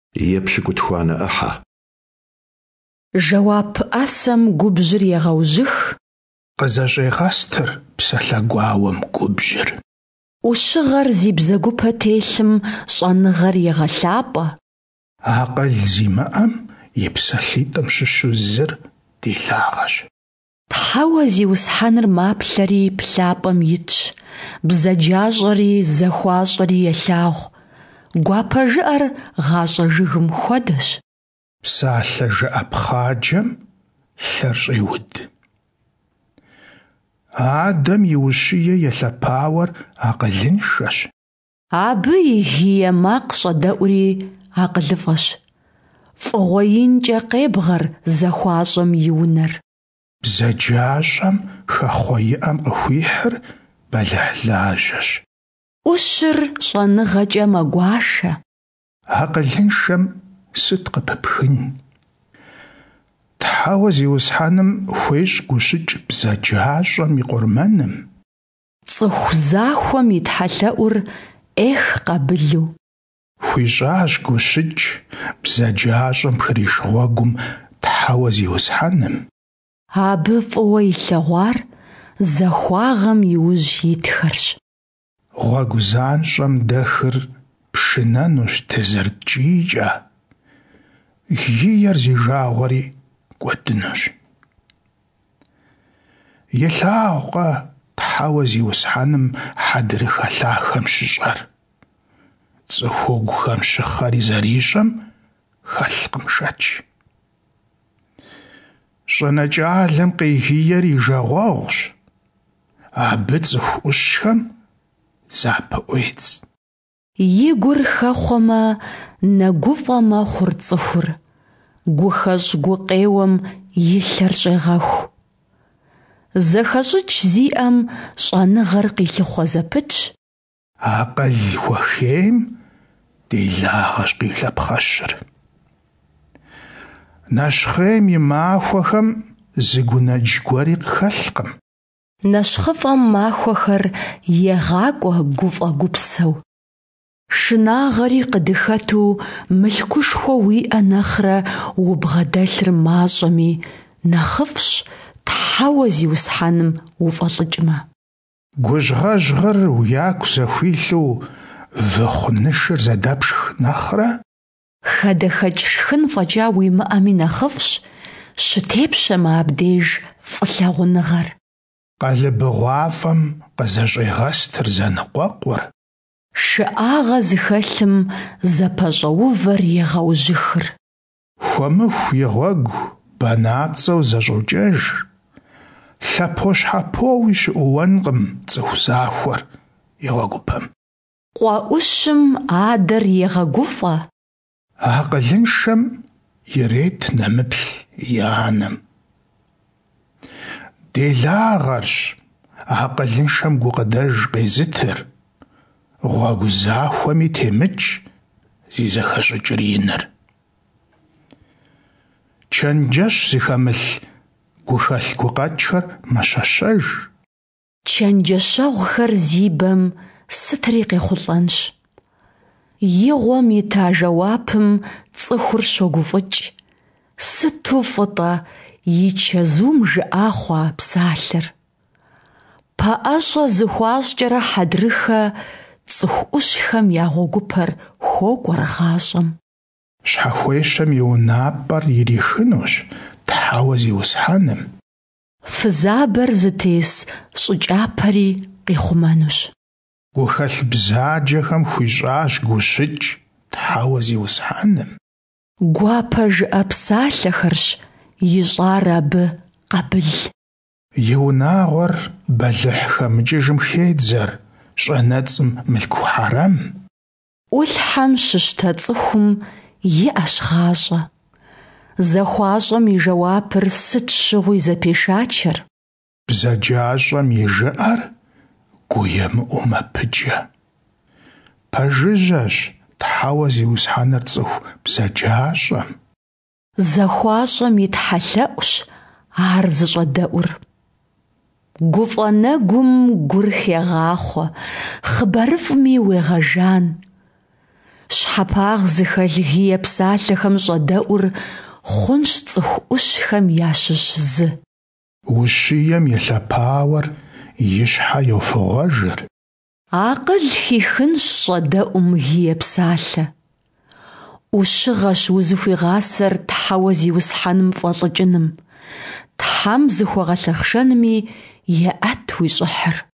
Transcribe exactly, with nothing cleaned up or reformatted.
епщыкӏутхуанэ ӏыхьэ. Жэуап ӏэсэм губжьыр егъэужьых. Къызэщӏегъэстыр псалъэгуауэм губжьыр. Ӏущыгъэр зи бзэгупэ телъым щӏэныгъэр егъэлъапӏэ. Акъыл зимыӏэм и псалъитӏым щыщу зыр делагъэщ. Тхьэуэ зиусхьэныр маплъэри плъапӏэм итщ, бзаджащӏэри зэхуащӏэри елъагъу. Гуапэ жыӏэр гъащӏэ жыгым хуэдэщ. Псалъэ жыӏэ пхъаджэм лъэр щӏеуд. Адэм и ущие елъэпауэр акъылыншэщ. Абы и гие макъ щӏэдэӏури акъылыфӏэщ. Фӏыгъуэ инкӏэ къебгъэр зэхуащӏэм и унэр. Бзаджащӏэм хэхъуэ иӏэм къыхуихьыр бэлыхь лажьэщ. ӏущыр щӏэныгъэкӏэ мэгуашэ. Акъылыншэм сыт къыпыпхын? Тхьэуэ зиусхьэным хуещӏ гущыкӏ бзаджащӏэм и къурмэным. Цӏыху захуэм и тхьэлъэӏур ӏех къабылу. Хуищӏащ гущыкӏ бзаджащӏэм пхриш гъуэгум тхьэуэ зиусхьэным. Абы фӏыуэ илъэгъуар зэхуагъэм иужь итхэрщ. Гъуэгу занщӏэм дэхыр пшынэнущ тезэрыкӏийкӏэ. Гиер зи жагъуэри кӏуэдынущ. Елъагъукъэ тхьэуэ зиусхьэным хьэдрых ӏэлъахэм щыщӏэр. Цӏыхугухэм щыхъэри зэрищӏэм хэлъкъым шэч. Щӏэнэкӏалэм къегиер и жагъуэгъущ. Абы цӏыху ӏущхэм запыӏуедз. И гур хэхъуэмэ, нэгуфӏэ мэхъур цӏыхур. Гухэщӏ гукъеуэм и лъэр щӏегъэху. Зэхэщӏыкӏ зиӏэм щӏэныгъэр къилъыхъуэ зэпытщ. Акъыл хуэхейм делагъэщ къилъэпхъэщыр. Нэщхъейм и махуэхэм зыгунэдж гуэри хэлъкъым. Нэщхъыфӏэм махуэхэр егъакӏуэ гуфӏэгупсэу. Шынагъэри къыдыхэту мылъкушхуэ уиӏэ нэхърэ убгъэдэлъыр мащӏэми, нэхъыфӏщ тхьэуэ зиусхьэным уфӏэлӏыкӏмэ. Гужьгъэжьгъэр уяку зэхуилъу выхъунышыр зэдэпшх нэхърэ, Хадэхэкӏ шхын фӏэкӏа уимыӏэми нэхъыфӏщ щытепщэмэ абдеж фӏылъагъуныгъэр. къэлыбыгъуафӏэм къызэщӏегъэстыр зэныкъуэкъур. Шыӏагъэ зыхэлъым зэпэщӏэувэр егъэужьыхыр. Хуэмыху и гъуэгу бэнапцӏэу зэщӏокӏэж. Лъэпощхьэпоуи щыӏууэнкъым цӏыху захуэр и гъуэгупэм. Къуэӏущым адэр егъэгуфӏэ. Акъылыншэм ирет нэмыплъ и анэм. Делагъэрщ акъылыншэм гукъыдэж къезытыр. Гъуэгу захуэми темыкӏ зи зэхэщӏыкӏыр иныр. Чэнджэщ зыхэмылъ гухэлъ гукъэкӏхэр мэщэщэж. Чэнджэщэгъухэр зи бэм сытри къехъулӏэнщ. И гъуэм ита жэуапым цӏыхур щогуфӏыкӏ. Сыту фӏытӏэ и чэзум жыӏа хъуа псалъэр. Пэӏэщӏэ зыхуащӏкӏэрэ хьэдрыхэ цӏыху ӏущхэм я гъуэгупэр хокӏуэрэ гъащӏэм. Щхьэхуещэм и унапӏэр ирихынущ тхьэуэ зиусхьэным. Фызабэр зытес щӏыкӏапэри къихъумэнущ. Гухэлъ бзаджэхэм хуищӏащ гущыкӏ тхьэуэ зиусхьэным. Гуапэ жыӏэ псалъэхэрщ ищӏар абы къабыл. И унагъуэр бэлыхь хэмыкӏыжым хедзэр щӏэнэцӏым мылъку хьэрэм. Ӏулъхьэм щыщтэ цӏыхум иӏэщ гъащӏэ. Зэхуащӏэм и жэуапыр сыт щыгъуи зэпешачэр. Бзаджащӏэм и жыӏэр гу емыӏэу мэпыджэ. Пэжыжьэщ тхьэуэ зиусхьэныр цӏыху бзаджащӏэм. Зэхуащӏэм и тхьэлъэӏущ ар зыщӏэдэӏур. Гуфӏэнэгум гур хегъахъуэ, хъыбарыфӏми уегъэжан. Щхьэпагъ зыхэлъ гие псалъэхэм щӏэдэӏур хъунщ цӏыху ӏущхэм ящыщ зы. Ущием елъэпауэр и щхьэ йофыгъуэжыр. Акъыл хихынщ щӏэдэӏум гие псалъэ. Ӏущыгъэщ узыхуигъасэр тхьэуэ зиусхьэным фӏэлӏыкӏыным, тхьэм зыхуэгъэлъэхъшэнми еӏэт уи щӏыхьыр.